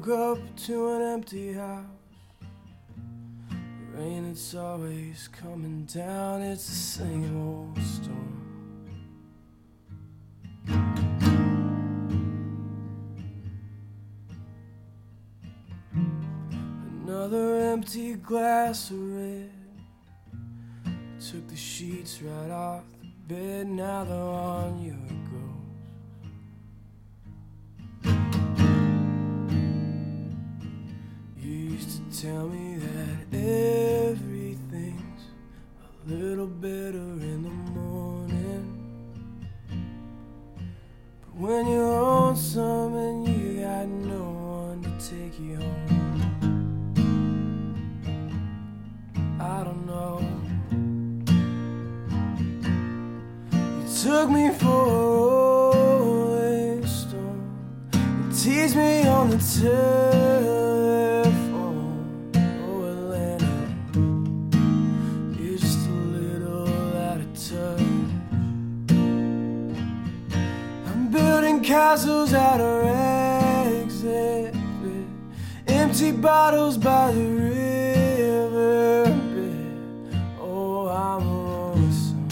woke up to an empty house. The rain, it's always coming down. It's the same old storm. Another empty glass of red. Took the sheets right off the bed. Now they're on your tell me that everything's a little better in the morning. But when you own some and you got no one to take you home, I don't know. You took me for a rolling stone and teased me on the telephone. Castles out of exit, empty bottles by the river bed. Oh, I'm a lonely son,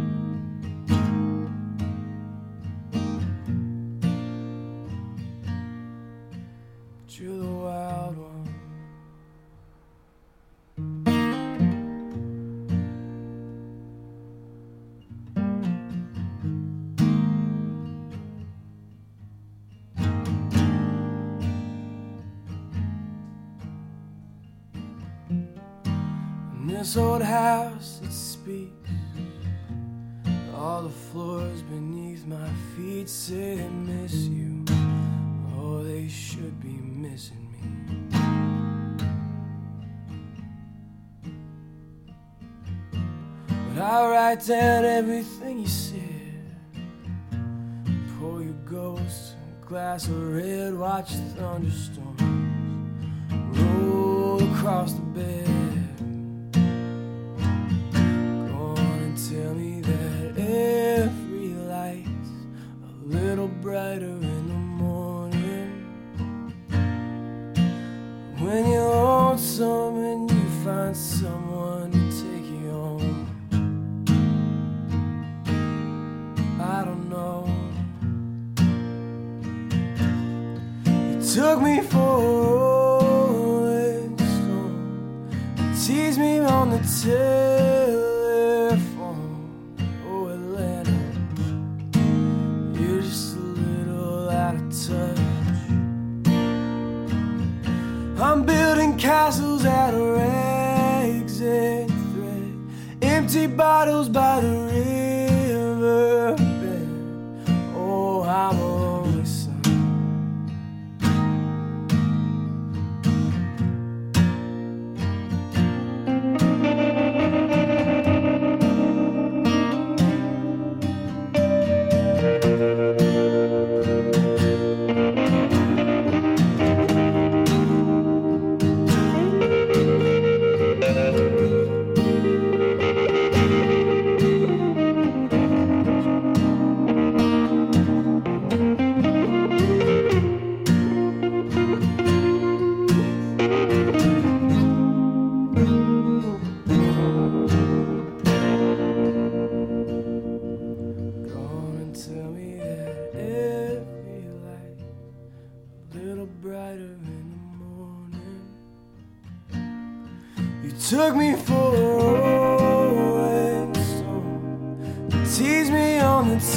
but you're the wild one. This old house, it speaks. All the floors beneath my feet say they miss you. Oh, they should be missing me. But I write down everything you said. Pour your ghost in a glass of red. Watch the thunderstorms roll across the bed. Tell me that every light's a little brighter in the morning. When you own some and you find someone to take you home, I don't know. You took me for a rolling stone, teased me on the telephone. I'm building castles out of rags and thread, empty bottles by the river bed. Oh, I'm a lonely son. Took me for a rolling stone, teased me on the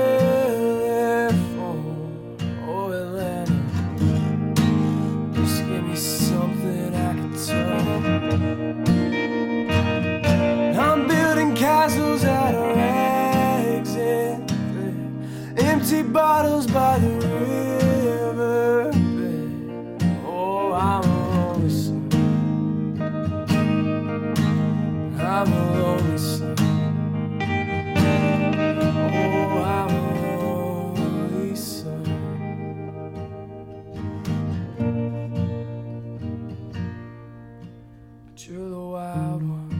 telephone. Oh, Atlanta, just give me something I can touch. I'm building castles out of rags and thread, empty bottles by the river bed. Oh, I'm a lonely son. I'm a lonely son. Oh, I'm a lonely son. But you're the wild one.